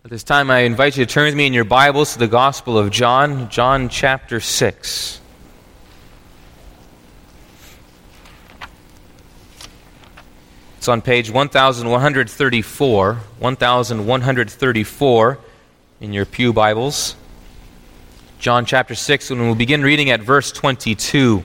At this time, I invite you to turn with me in your Bibles to the Gospel of John, John chapter 6. It's on page 1134 in your pew Bibles. John chapter 6, and we'll begin reading at verse 22.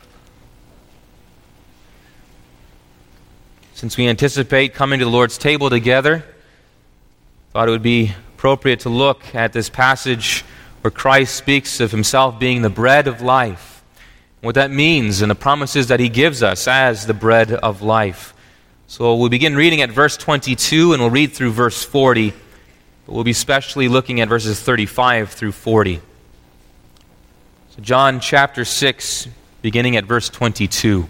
Since we anticipate coming to the Lord's table together, thought it would be appropriate to look at this passage where Christ speaks of himself being the bread of life, what that means and the promises that he gives us as the bread of life. So we'll begin reading at verse 22 and we'll read through verse 40. But we'll be especially looking at verses 35 through 40. So John chapter 6, beginning at verse 22.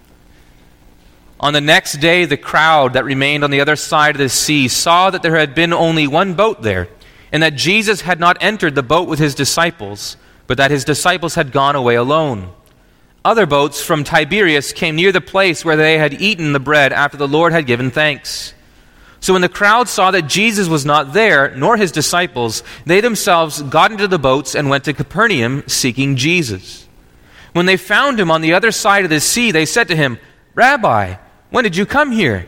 On the next day, the crowd that remained on the other side of the sea saw that there had been only one boat there, and that Jesus had not entered the boat with his disciples, but that his disciples had gone away alone. Other boats from Tiberias came near the place where they had eaten the bread after the Lord had given thanks. So when the crowd saw that Jesus was not there, nor his disciples, they themselves got into the boats and went to Capernaum seeking Jesus. When they found him on the other side of the sea, they said to him, "Rabbi, when did you come here?"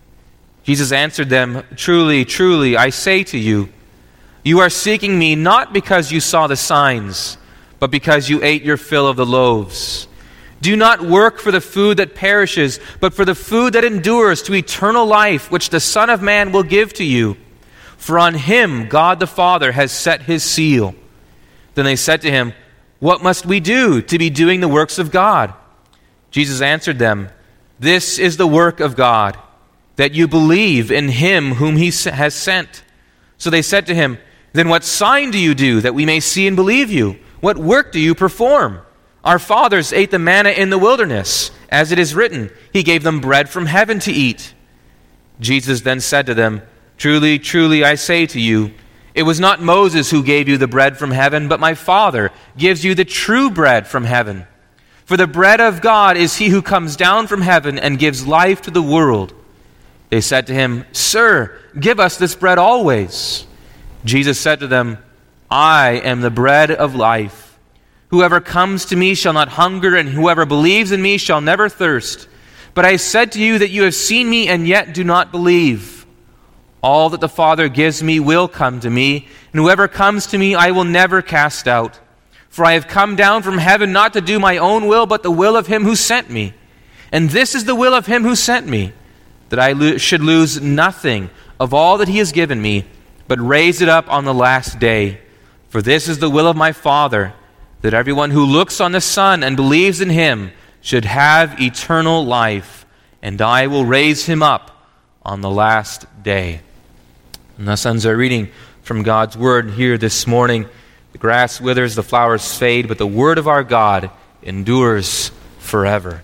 Jesus answered them, "Truly, truly, I say to you, you are seeking me not because you saw the signs, but because you ate your fill of the loaves. Do not work for the food that perishes, but for the food that endures to eternal life, which the Son of Man will give to you. For on him God the Father has set his seal." Then they said to him, "What must we do to be doing the works of God?" Jesus answered them, "This is the work of God, that you believe in him whom he has sent." So they said to him, "Then what sign do you do, that we may see and believe you? What work do you perform? Our fathers ate the manna in the wilderness. As it is written, he gave them bread from heaven to eat." Jesus then said to them, "Truly, truly, I say to you, it was not Moses who gave you the bread from heaven, but my Father gives you the true bread from heaven. For the bread of God is he who comes down from heaven and gives life to the world." They said to him, "Sir, give us this bread always." Jesus said to them, "I am the bread of life. Whoever comes to me shall not hunger, and whoever believes in me shall never thirst. But I said to you that you have seen me and yet do not believe. All that the Father gives me will come to me, and whoever comes to me I will never cast out. For I have come down from heaven not to do my own will, but the will of him who sent me. And this is the will of him who sent me, that I should lose nothing of all that he has given me, but raise it up on the last day. For this is the will of my Father, that everyone who looks on the Son and believes in him should have eternal life, and I will raise him up on the last day." And thus ends our reading from God's Word here this morning. The grass withers, the flowers fade, but the word of our God endures forever.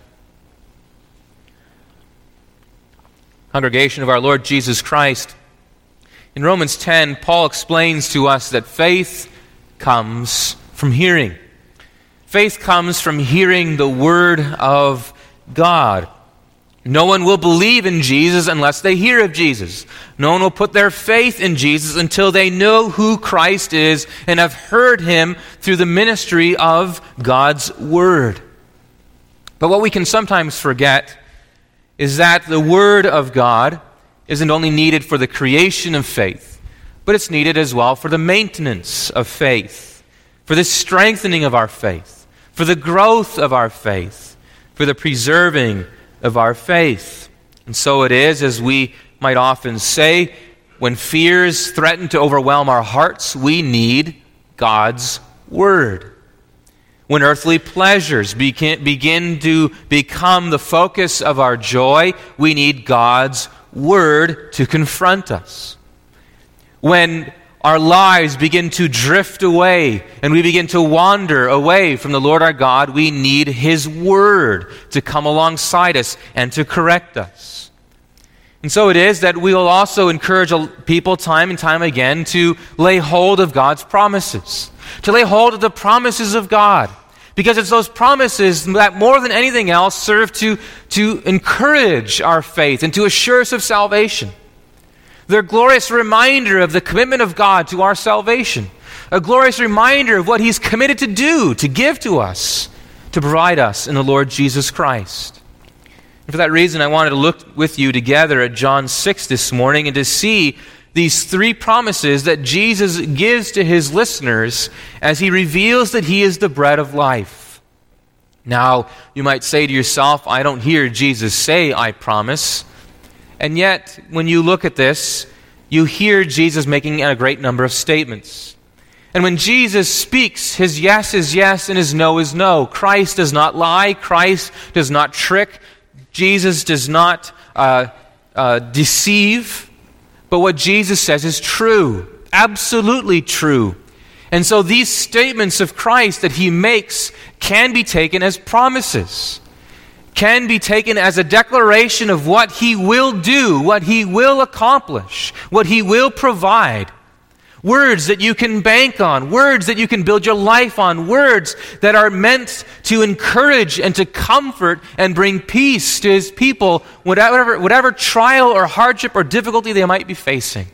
Congregation of our Lord Jesus Christ, in Romans 10, Paul explains to us that faith comes from hearing. Faith comes from hearing the Word of God. No one will believe in Jesus unless they hear of Jesus. No one will put their faith in Jesus until they know who Christ is and have heard him through the ministry of God's Word. But what we can sometimes forget is that the Word of God isn't only needed for the creation of faith, but it's needed as well for the maintenance of faith, for the strengthening of our faith, for the growth of our faith, for the preserving of our faith. And so it is, as we might often say, when fears threaten to overwhelm our hearts, we need God's Word. When earthly pleasures begin to become the focus of our joy, we need God's Word to confront us. When our lives begin to drift away and we begin to wander away from the Lord our God, we need His Word to come alongside us and to correct us. And so it is that we will also encourage people time and time again to lay hold of God's promises, to lay hold of the promises of God, because it's those promises that more than anything else serve to encourage our faith and to assure us of salvation. They're a glorious reminder of the commitment of God to our salvation. A glorious reminder of what He's committed to do, to give to us, to provide us in the Lord Jesus Christ. And for that reason, I wanted to look with you together at John 6 this morning and to see these three promises that Jesus gives to His listeners as He reveals that He is the bread of life. Now, you might say to yourself, I don't hear Jesus say, I promise. And yet, when you look at this, you hear Jesus making a great number of statements. And when Jesus speaks, His yes is yes and His no is no. Christ does not lie. Christ does not trick. Jesus does not deceive. But what Jesus says is true, absolutely true. And so these statements of Christ that He makes can be taken as promises, can be taken as a declaration of what He will do, what He will accomplish, what He will provide. Words that you can bank on, words that you can build your life on, words that are meant to encourage and to comfort and bring peace to His people, whatever trial or hardship or difficulty they might be facing.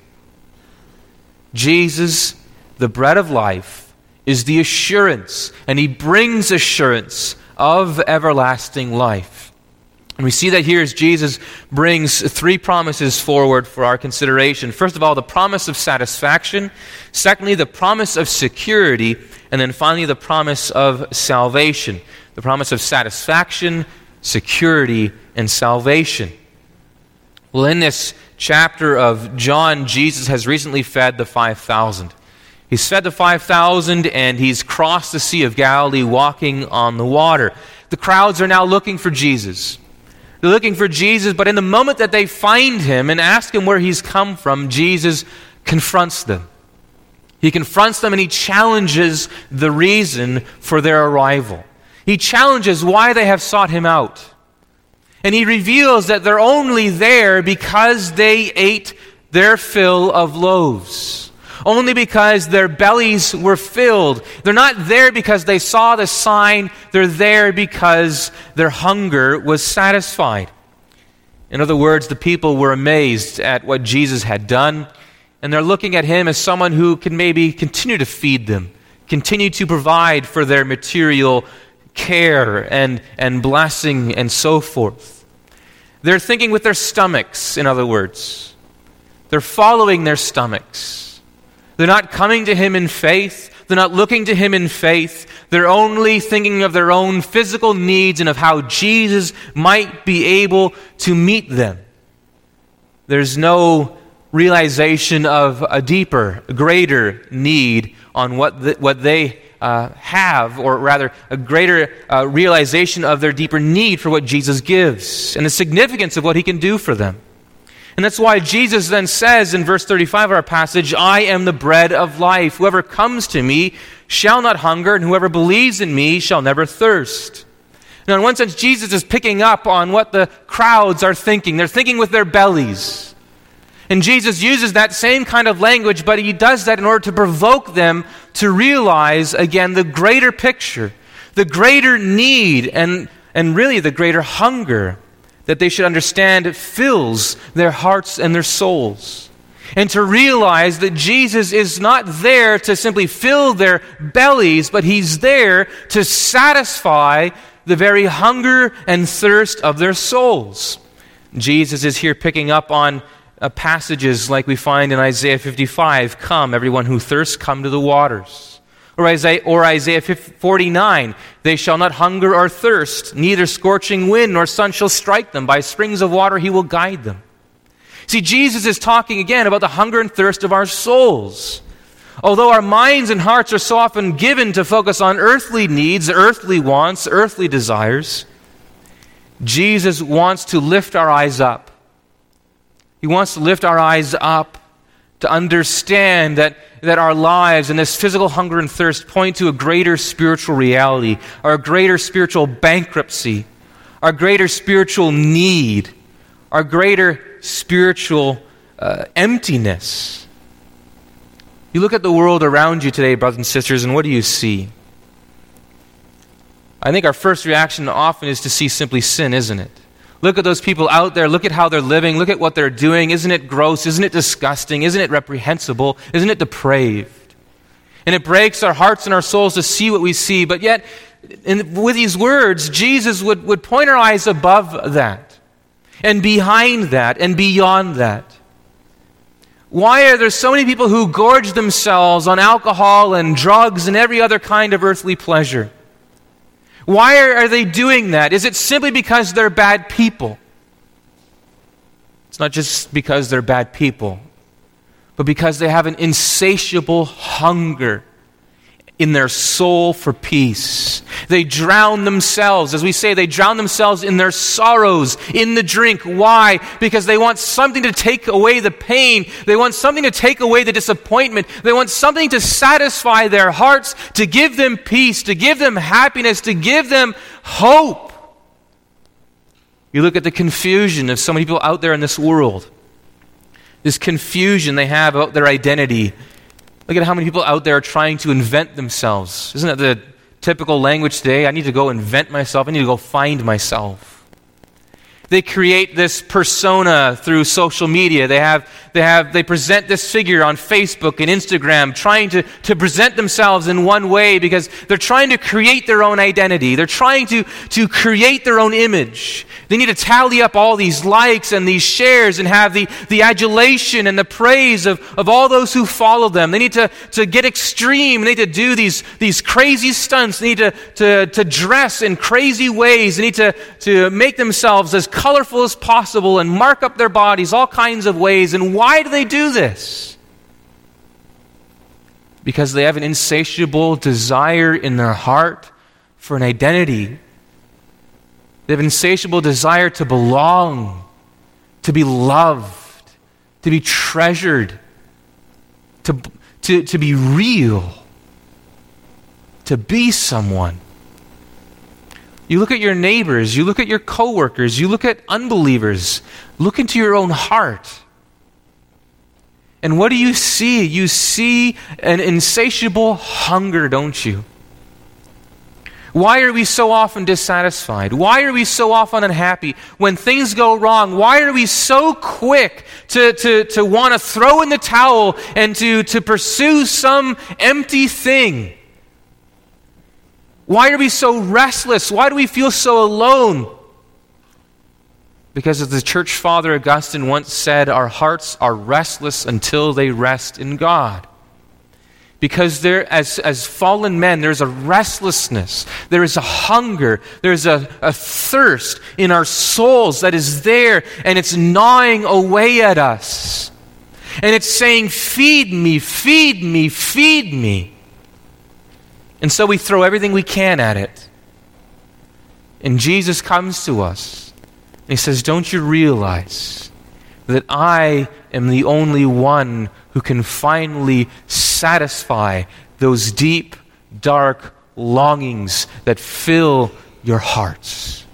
Jesus, the bread of life, is the assurance, and He brings assurance of everlasting life. And we see that here as Jesus brings three promises forward for our consideration. First of all, the promise of satisfaction. Secondly, the promise of security. And then finally, the promise of salvation. The promise of satisfaction, security, and salvation. Well, in this chapter of John, Jesus has recently fed the 5,000. He's fed the 5,000 and He's crossed the Sea of Galilee walking on the water. The crowds are now looking for Jesus. They're looking for Jesus, but in the moment that they find Him and ask Him where He's come from, Jesus confronts them. He confronts them and He challenges the reason for their arrival. He challenges why they have sought Him out. And He reveals that they're only there because they ate their fill of loaves. Only because their bellies were filled. They're not there because they saw the sign. They're there because their hunger was satisfied. In other words, the people were amazed at what Jesus had done, and they're looking at Him as someone who can maybe continue to feed them, continue to provide for their material care and blessing and so forth. They're thinking with their stomachs, in other words. They're following their stomachs. They're not coming to Him in faith. They're not looking to Him in faith. They're only thinking of their own physical needs and of how Jesus might be able to meet them. There's no realization of a deeper, greater need on what they have, or rather a greater realization of their deeper need for what Jesus gives and the significance of what He can do for them. And that's why Jesus then says in verse 35 of our passage, I am the bread of life. Whoever comes to me shall not hunger, and whoever believes in me shall never thirst. Now, in one sense, Jesus is picking up on what the crowds are thinking. They're thinking with their bellies. And Jesus uses that same kind of language, but He does that in order to provoke them to realize, again, the greater picture, the greater need, and really the greater hunger that they should understand fills their hearts and their souls. And to realize that Jesus is not there to simply fill their bellies, but He's there to satisfy the very hunger and thirst of their souls. Jesus is here picking up on passages like we find in Isaiah 55, come, everyone who thirsts, come to the waters. Or Isaiah 49, they shall not hunger or thirst, neither scorching wind nor sun shall strike them. By springs of water He will guide them. See, Jesus is talking again about the hunger and thirst of our souls. Although our minds and hearts are so often given to focus on earthly needs, earthly wants, earthly desires, Jesus wants to lift our eyes up. He wants to lift our eyes up to understand that our lives and this physical hunger and thirst point to a greater spiritual reality, or a greater spiritual bankruptcy, our greater spiritual need, our greater spiritual emptiness. You look at the world around you today, brothers and sisters, and what do you see? I think our first reaction often is to see simply sin, isn't it? Look at those people out there. Look at how they're living. Look at what they're doing. Isn't it gross? Isn't it disgusting? Isn't it reprehensible? Isn't it depraved? And it breaks our hearts and our souls to see what we see. But yet, with these words, Jesus would point our eyes above that, and behind that, and beyond that. Why are there so many people who gorge themselves on alcohol and drugs and every other kind of earthly pleasure? Why are they doing that? Is it simply because they're bad people? It's not just because they're bad people, but because they have an insatiable hunger in their soul for peace. They drown themselves, as we say, they drown themselves in their sorrows, in the drink. Why? Because they want something to take away the pain. They want something to take away the disappointment. They want something to satisfy their hearts, to give them peace, to give them happiness, to give them hope. You look at the confusion of so many people out there in this world. This confusion they have about their identity. Look at how many people out there are trying to invent themselves. Isn't that the typical language today? I need to go invent myself. I need to go find myself. They create this persona through social media. They present this figure on Facebook and Instagram, trying to present themselves in one way because they're trying to create their own identity. They're trying to create their own image. They need to tally up all these likes and these shares and have the adulation and the praise of all those who follow them. They need to get extreme. They need to do these crazy stunts. They need to dress in crazy ways. They need to make themselves as colorful as possible and mark up their bodies all kinds of ways. And why do they do this? Because they have an insatiable desire in their heart for an identity. They have an insatiable desire to belong, to be loved, to be treasured, to be real, to be someone. You look at your neighbors, you look at your coworkers, you look at unbelievers. Look into your own heart. And what do you see? You see an insatiable hunger, don't you? Why are we so often dissatisfied? Why are we so often unhappy? When things go wrong, why are we so quick to want to throw in the towel and to pursue some empty thing? Why are we so restless? Why do we feel so alone? Because as the church father Augustine once said, our hearts are restless until they rest in God. Because there, as fallen men, there's a restlessness, there is a hunger, there's a thirst in our souls that is there, and it's gnawing away at us. And it's saying, feed me, feed me, feed me. And so we throw everything we can at it. And Jesus comes to us. And he says, don't you realize that I am the only one who can finally satisfy those deep, dark longings that fill your hearts?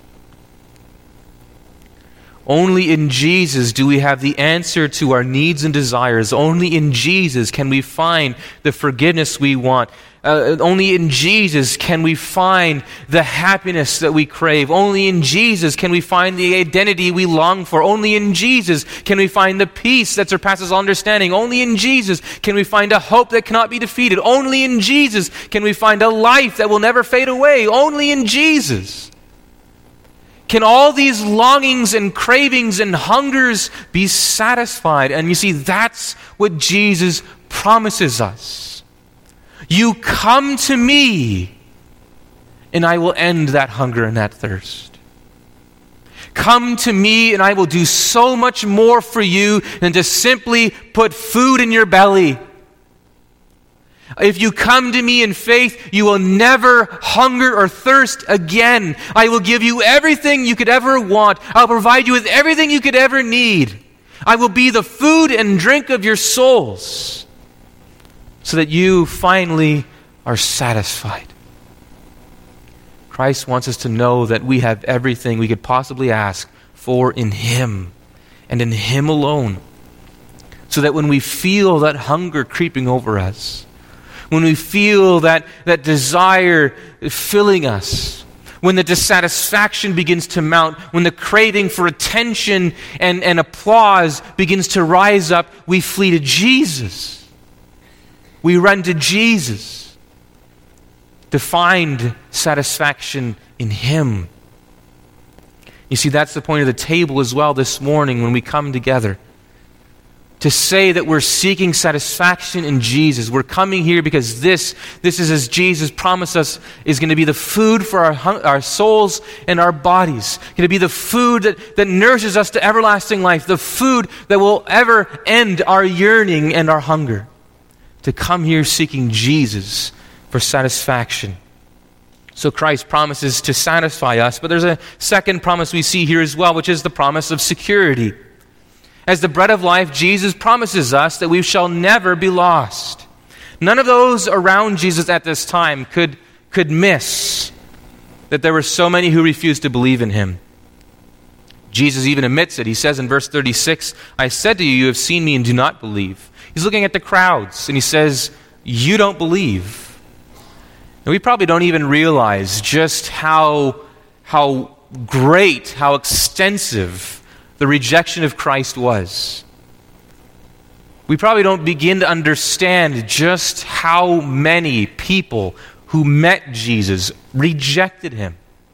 Only in Jesus do we have the answer to our needs and desires. Only in Jesus can we find the forgiveness we want. Only in Jesus can we find the happiness that we crave. Only in Jesus can we find the identity we long for. Only in Jesus can we find the peace that surpasses all understanding. Only in Jesus can we find a hope that cannot be defeated. Only in Jesus can we find a life that will never fade away. Only in Jesus can all these longings and cravings and hungers be satisfied. And you see, that's what Jesus promises us. You come to me, and I will end that hunger and that thirst. Come to me, and I will do so much more for you than to simply put food in your belly. If you come to me in faith, you will never hunger or thirst again. I will give you everything you could ever want. I'll provide you with everything you could ever need. I will be the food and drink of your souls, so that you finally are satisfied. Christ wants us to know that we have everything we could possibly ask for in Him, and in Him alone. So that when we feel that hunger creeping over us, when we feel that desire filling us, when the dissatisfaction begins to mount, when the craving for attention and applause begins to rise up, we flee to Jesus. We run to Jesus to find satisfaction in Him. You see, that's the point of the table as well this morning when we come together. To say that we're seeking satisfaction in Jesus. We're coming here because this is, as Jesus promised us, is going to be the food for our souls and our bodies. Going to be the food that nourishes us to everlasting life. The food that will ever end our yearning and our hunger. To come here seeking Jesus for satisfaction. So Christ promises to satisfy us, but there's a second promise we see here as well, which is the promise of security. As the bread of life, Jesus promises us that we shall never be lost. None of those around Jesus at this time could miss that there were so many who refused to believe in Him. Jesus even admits it. He says in verse 36, I said to you, you have seen me and do not believe. He's looking at the crowds and he says, you don't believe. And we probably don't even realize just how great, how extensive the rejection of Christ was. We probably don't begin to understand just how many people who met Jesus rejected Him.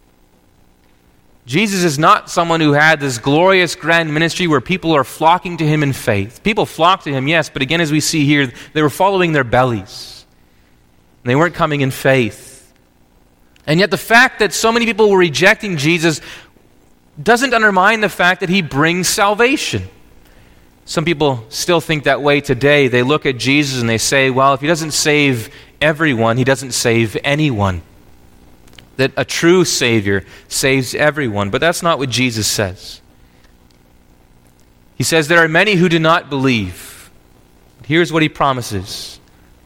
Jesus is not someone who had this glorious grand ministry where people are flocking to Him in faith. People flocked to Him, yes, but again, as we see here, they were following their bellies. And they weren't coming in faith. And yet the fact that so many people were rejecting Jesus doesn't undermine the fact that He brings salvation. Some people still think that way today. They look at Jesus and they say, well, if He doesn't save everyone, He doesn't save anyone. That a true Savior saves everyone. But that's not what Jesus says. He says there are many who do not believe. But here's what He promises.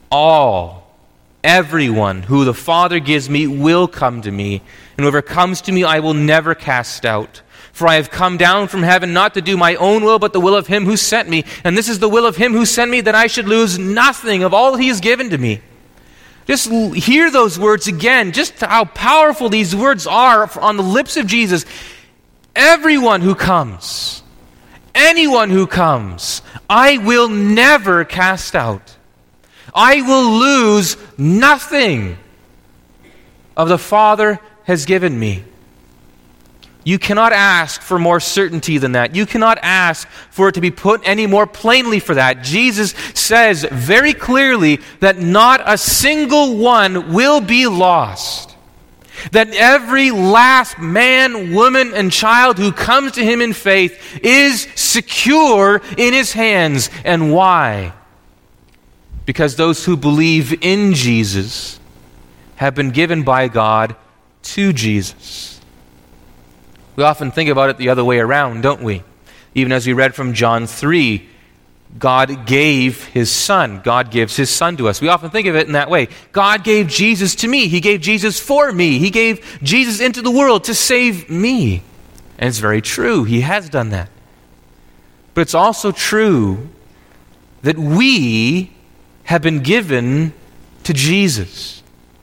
Everyone who the Father gives me will come to me, and whoever comes to me I will never cast out. For I have come down from heaven not to do my own will, but the will of Him who sent me. And this is the will of Him who sent me, that I should lose nothing of all He has given to me. Just hear those words again, just how powerful these words are on the lips of Jesus. Everyone who comes, anyone who comes, I will never cast out. I will lose nothing of the Father has given me. You cannot ask for more certainty than that. You cannot ask for it to be put any more plainly for that. Jesus says very clearly that not a single one will be lost. That every last man, woman, and child who comes to Him in faith is secure in His hands. And why? Because those who believe in Jesus have been given by God to Jesus. We often think about it the other way around, don't we? Even as we read from John 3, God gave His Son. God gives His Son to us. We often think of it in that way. God gave Jesus to me. He gave Jesus for me. He gave Jesus into the world to save me. And it's very true. He has done that. But it's also true that we have been given to Jesus.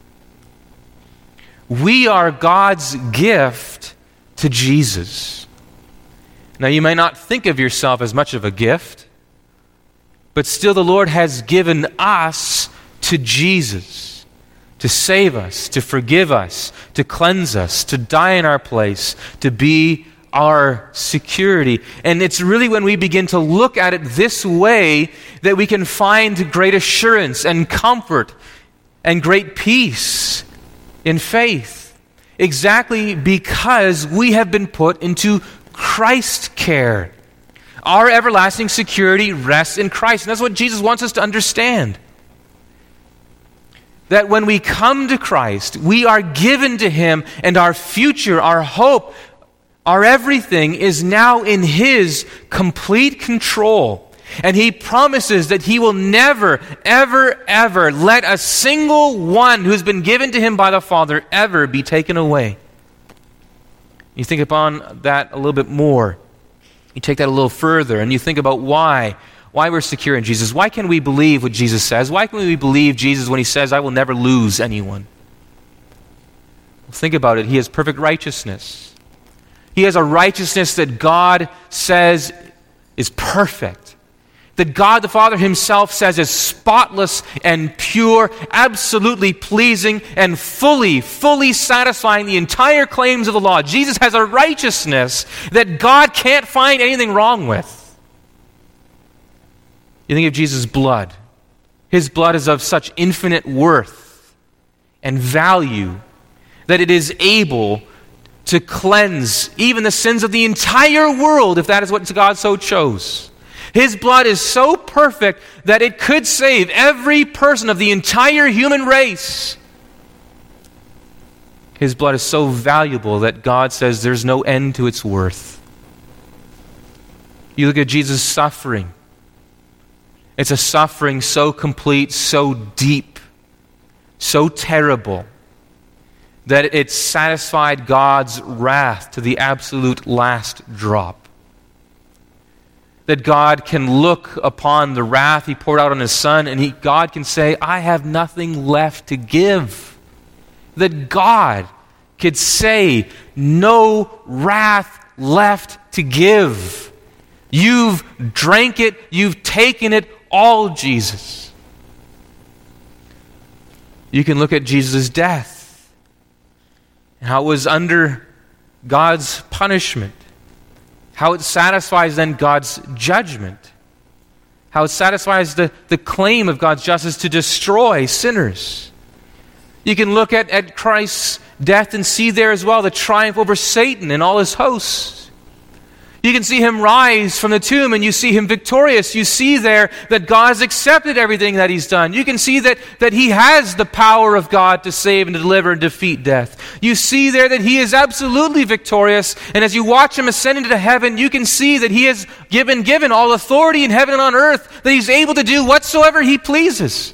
We are God's gift to Jesus. Now, you may not think of yourself as much of a gift, but still the Lord has given us to Jesus to save us, to forgive us, to cleanse us, to die in our place, to be our security. And it's really when we begin to look at it this way that we can find great assurance and comfort and great peace in faith. Exactly because we have been put into Christ's care. Our everlasting security rests in Christ. And that's what Jesus wants us to understand. That when we come to Christ, we are given to Him, and our future, our hope, our everything is now in His complete control. And He promises that He will never, ever, ever let a single one who's been given to Him by the Father ever be taken away. You think upon that a little bit more. You take that a little further and you think about why we're secure in Jesus. Why can we believe what Jesus says? Why can we believe Jesus when He says, I will never lose anyone? Think about it. He has perfect righteousness. He has a righteousness that God says is perfect. That God the Father himself says is spotless and pure, absolutely pleasing, and fully satisfying the entire claims of the law. Jesus has a righteousness that God can't find anything wrong with. You think of Jesus' blood. His blood is of such infinite worth and value that it is able to cleanse even the sins of the entire world, if that is what God so chose. His blood is so perfect that it could save every person of the entire human race. His blood is so valuable that God says there's no end to its worth. You look at Jesus' suffering. It's a suffering so complete, so deep, so terrible, that it satisfied God's wrath to the absolute last drop. That God can look upon the wrath He poured out on His Son, and God can say, I have nothing left to give. That God could say, no wrath left to give. You've drank it, you've taken it all, Jesus. You can look at Jesus' death and how it was under God's punishment. How it satisfies then God's judgment. How it satisfies the claim of God's justice to destroy sinners. You can look at Christ's death and see there as well the triumph over Satan and all his hosts. You can see Him rise from the tomb and you see Him victorious. You see there that God has accepted everything that He's done. You can see that He has the power of God to save and to deliver and defeat death. You see there that He is absolutely victorious. And as you watch Him ascend into heaven, you can see that He has given all authority in heaven and on earth, that He's able to do whatsoever He pleases.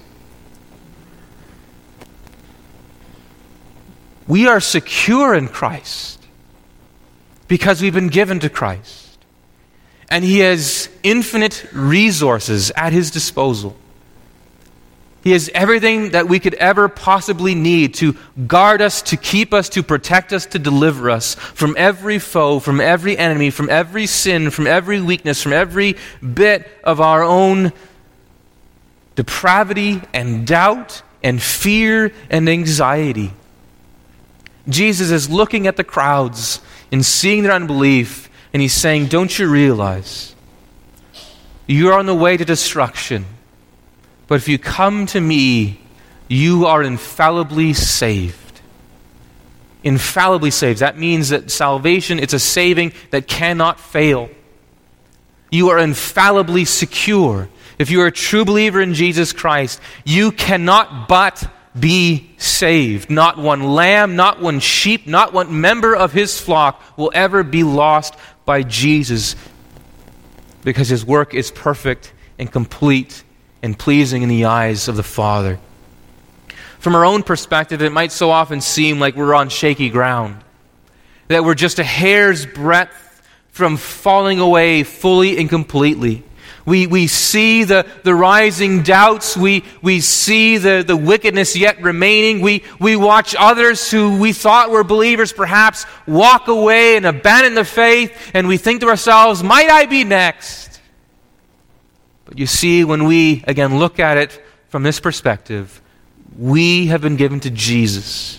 We are secure in Christ because we've been given to Christ. And He has infinite resources at His disposal. He has everything that we could ever possibly need to guard us, to keep us, to protect us, to deliver us from every foe, from every enemy, from every sin, from every weakness, from every bit of our own depravity and doubt and fear and anxiety. Jesus is looking at the crowds and seeing their unbelief, and He's saying, don't you realize you're on the way to destruction, but if you come to me, you are infallibly saved. Infallibly saved. That means that salvation, it's a saving that cannot fail. You are infallibly secure. If you are a true believer in Jesus Christ, you cannot but be saved. Not one lamb, not one sheep, not one member of His flock will ever be lost by Jesus, because His work is perfect and complete and pleasing in the eyes of the Father. From our own perspective, it might so often seem like we're on shaky ground, that we're just a hair's breadth from falling away fully and completely. We see the rising doubts. We see the wickedness yet remaining. We watch others who we thought were believers perhaps walk away and abandon the faith, and we think to ourselves, might I be next? But you see, when we again look at it from this perspective, we have been given to Jesus.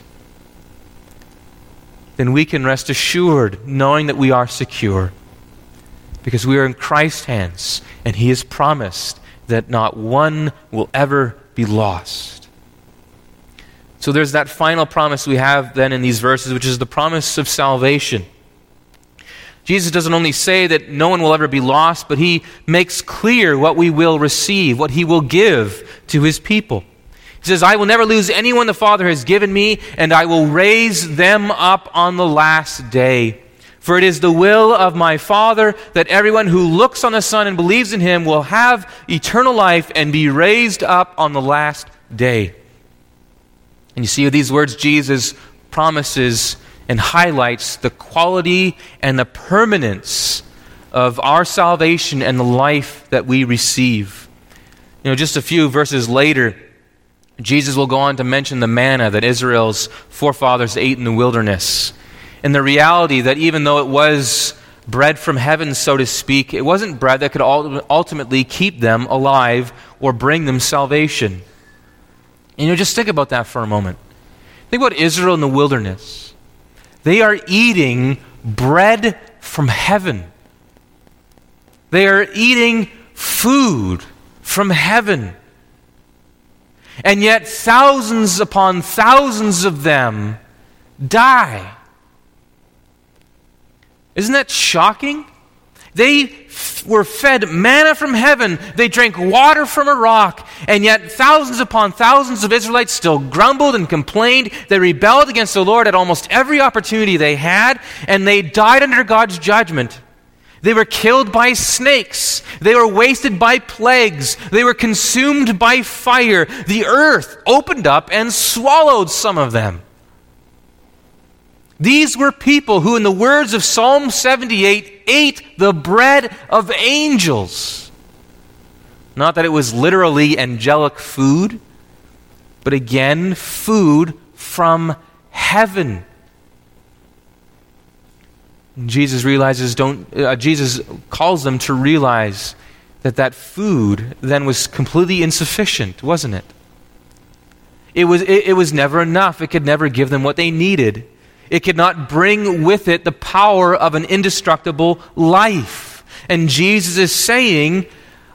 Then we can rest assured knowing that we are secure, because we are in Christ's hands, and He has promised that not one will ever be lost. So there's that final promise we have then in these verses, which is the promise of salvation. Jesus doesn't only say that no one will ever be lost, but He makes clear what we will receive, what He will give to His people. He says, I will never lose anyone the Father has given me, and I will raise them up on the last day. For it is the will of my Father that everyone who looks on the Son and believes in Him will have eternal life and be raised up on the last day. And you see with these words, Jesus promises and highlights the quality and the permanence of our salvation and the life that we receive. Just a few verses later, Jesus will go on to mention the manna that Israel's forefathers ate in the wilderness, and the reality that even though it was bread from heaven, so to speak, it wasn't bread that could ultimately keep them alive or bring them salvation. And just think about that for a moment. Think about Israel in the wilderness. They are eating bread from heaven. They are eating food from heaven. And yet thousands upon thousands of them die. Isn't that shocking? They were fed manna from heaven. They drank water from a rock. And yet thousands upon thousands of Israelites still grumbled and complained. They rebelled against the Lord at almost every opportunity they had. And they died under God's judgment. They were killed by snakes. They were wasted by plagues. They were consumed by fire. The earth opened up and swallowed some of them. These were people who, in the words of Psalm 78, ate the bread of angels. Not that it was literally angelic food, but again, food from heaven. Jesus calls them to realize that food then was completely insufficient, wasn't it? It was never enough. It could never give them what they needed. It could not bring with it the power of an indestructible life. And Jesus is saying,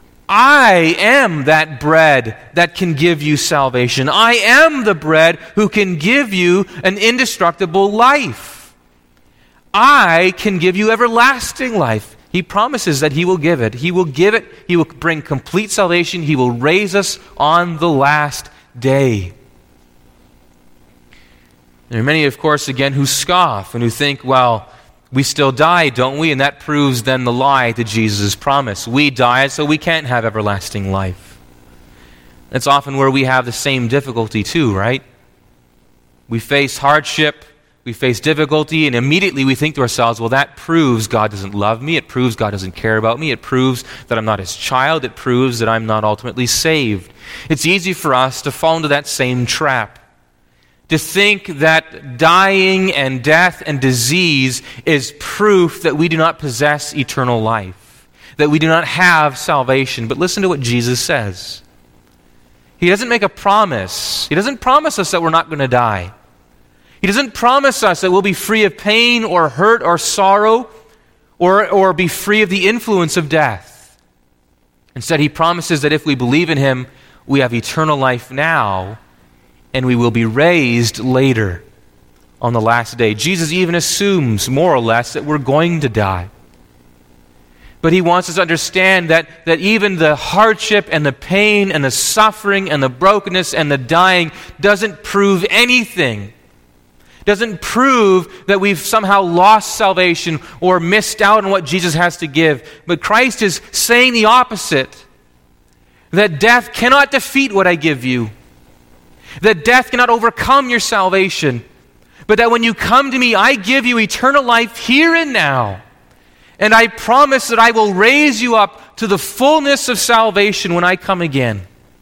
I am that bread that can give you salvation. I am the bread who can give you an indestructible life. I can give you everlasting life. He promises that He will give it. He will give it. He will bring complete salvation. He will raise us on the last day. There are many, of course, again, who scoff and who think, well, we still die, don't we? And that proves then the lie to Jesus' promise. We die, so we can't have everlasting life. That's often where we have the same difficulty too, right? We face hardship, we face difficulty, and immediately we think to ourselves, well, that proves God doesn't love me. It proves God doesn't care about me. It proves that I'm not His child. It proves that I'm not ultimately saved. It's easy for us to fall into that same trap. To think that dying and death and disease is proof that we do not possess eternal life, that we do not have salvation. But listen to what Jesus says. He doesn't make a promise. He doesn't promise us that we're not going to die. He doesn't promise us that we'll be free of pain or hurt or sorrow or be free of the influence of death. Instead, He promises that if we believe in Him, we have eternal life now, and we will be raised later on the last day. Jesus even assumes, more or less, that we're going to die. But He wants us to understand that even the hardship and the pain and the suffering and the brokenness and the dying doesn't prove anything. Doesn't prove that we've somehow lost salvation or missed out on what Jesus has to give. But Christ is saying the opposite. That death cannot defeat what I give you. That death cannot overcome your salvation, but that when you come to me, I give you eternal life here and now. And I promise that I will raise you up to the fullness of salvation when I come again.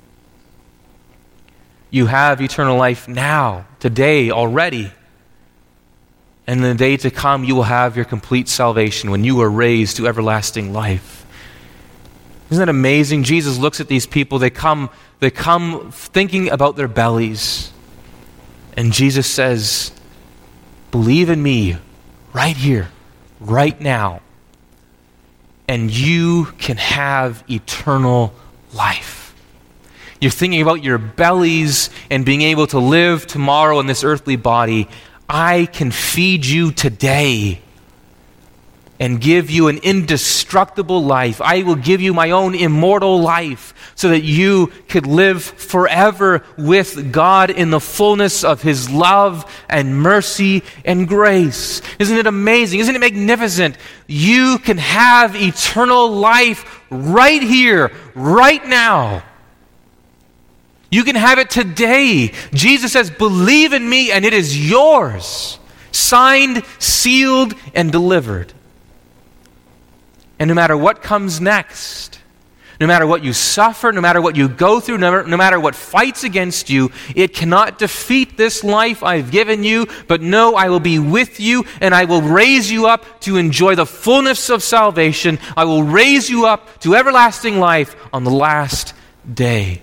You have eternal life now, today, already. And in the day to come, you will have your complete salvation when you are raised to everlasting life. Isn't that amazing? Jesus looks at these people. They come thinking about their bellies. And Jesus says, believe in me right here, right now. And you can have eternal life. You're thinking about your bellies and being able to live tomorrow in this earthly body. I can feed you today and give you an indestructible life. I will give you my own immortal life so that you could live forever with God in the fullness of His love and mercy and grace. Isn't it amazing? Isn't it magnificent? You can have eternal life right here, right now. You can have it today. Jesus says, believe in me and it is yours. Signed, sealed, and delivered. And no matter what comes next, No matter what you suffer, no matter what you go through, no matter what fights against you, it cannot defeat this life I've given you. But no, I will be with you, and I will raise you up to enjoy the fullness of salvation. I will raise you up to everlasting life on the last day.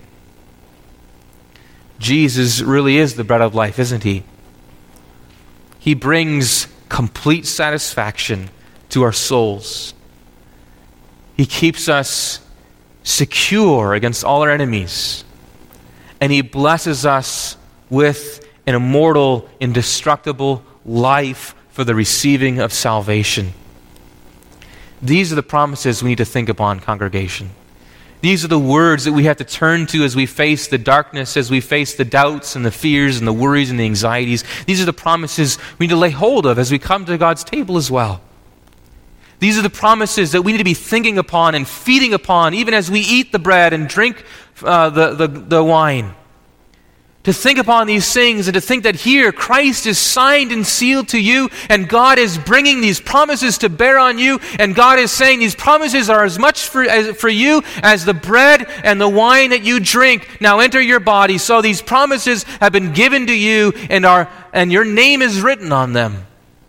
Jesus really is the bread of life, isn't he? He brings complete satisfaction to our souls. He keeps us secure against all our enemies. And he blesses us with an immortal, indestructible life for the receiving of salvation. These are the promises we need to think upon, congregation. These are the words that we have to turn to as we face the darkness, as we face the doubts and the fears and the worries and the anxieties. These are the promises we need to lay hold of as we come to God's table as well. These are the promises that we need to be thinking upon and feeding upon, even as we eat the bread and drink the wine. To think upon these things and to think that here Christ is signed and sealed to you, and God is bringing these promises to bear on you, and God is saying these promises are as much for you as the bread and the wine that you drink. Now enter your body. So these promises have been given to you, and your name is written on them.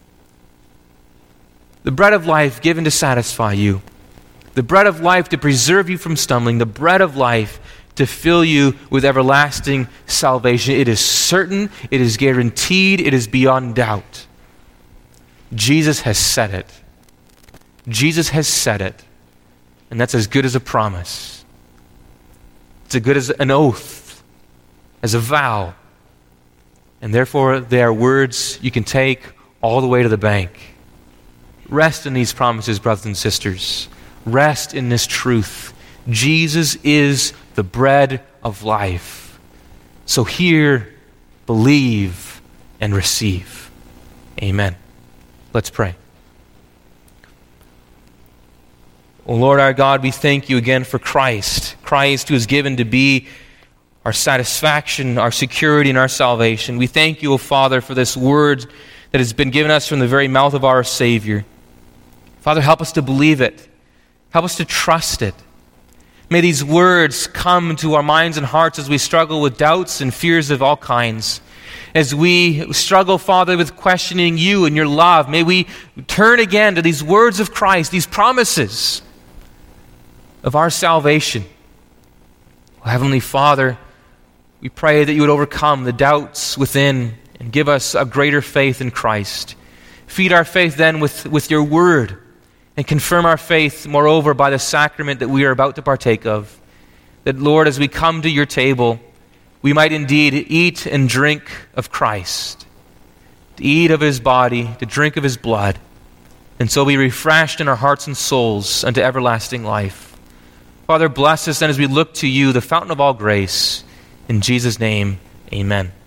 The bread of life given to satisfy you. The bread of life to preserve you from stumbling. The bread of life to fill you with everlasting salvation. It is certain, it is guaranteed, it is beyond doubt. Jesus has said it. Jesus has said it. And that's as good as a promise. It's as good as an oath, as a vow. And therefore, they are words you can take all the way to the bank. Rest in these promises, brothers and sisters. Rest in this truth. Jesus is the bread of life. So hear, believe, and receive. Amen. Let's pray. O Lord our God, we thank you again for Christ. Christ who is given to be our satisfaction, our security, and our salvation. We thank you, O Father, for this word that has been given us from the very mouth of our Savior. Father, help us to believe it. Help us to trust it. May these words come to our minds and hearts as we struggle with doubts and fears of all kinds. As we struggle, Father, with questioning you and your love, may we turn again to these words of Christ, these promises of our salvation. Oh, Heavenly Father, we pray that you would overcome the doubts within and give us a greater faith in Christ. Feed our faith then with your word. And confirm our faith, moreover, by the sacrament that we are about to partake of. That, Lord, as we come to your table, we might indeed eat and drink of Christ. To eat of his body, to drink of his blood. And so be refreshed in our hearts and souls unto everlasting life. Father, bless us then as we look to you, the fountain of all grace. In Jesus' name, amen.